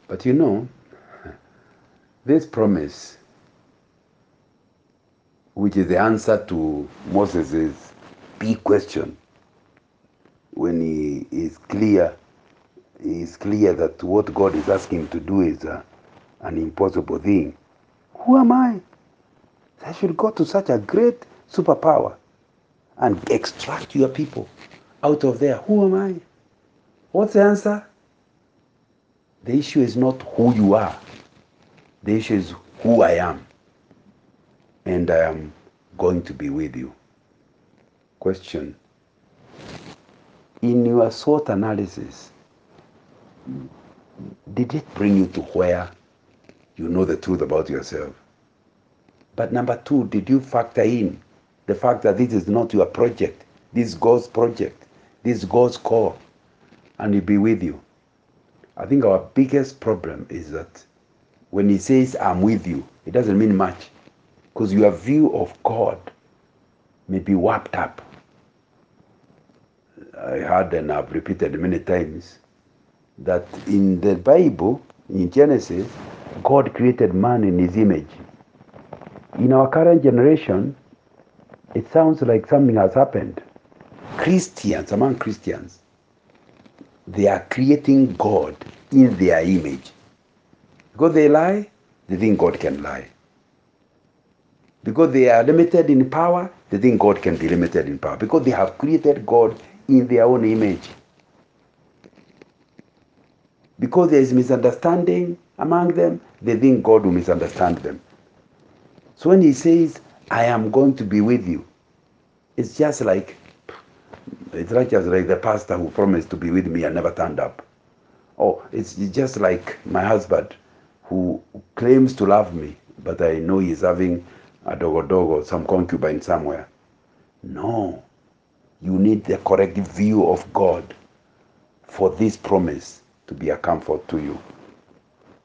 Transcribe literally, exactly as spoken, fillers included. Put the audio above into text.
But you know, this promise, which is the answer to Moses' big question, when he is clear, he is clear that what God is asking him to do is uh, an impossible thing. Who am I? I should go to such a great superpower and extract your people out of there. Who am I? What's the answer? The issue is not who you are. The issue is who I am. And I am going to be with you. Question. In your SWOT analysis, did it bring you to where you know the truth about yourself? But number two, did you factor in the fact that this is not your project, this is God's project, this is God's call, and He'll be with you? I think our biggest problem is that when He says, I'm with you, it doesn't mean much, because your view of God may be warped up. I heard and I've repeated many times that in the Bible, in Genesis, God created man in His image. In our current generation, it sounds like something has happened. Christians, among Christians, they are creating God in their image. Because they lie, they think God can lie. Because they are limited in power, they think God can be limited in power. Because they have created God in their own image. Because there is misunderstanding among them, they think God will misunderstand them. So when He says, I am going to be with you, it's just like, it's not just like the pastor who promised to be with me and never turned up. Or it's just like my husband who claims to love me, but I know he's having a dogo dogo, some concubine somewhere. No, you need the correct view of God for this promise to be a comfort to you.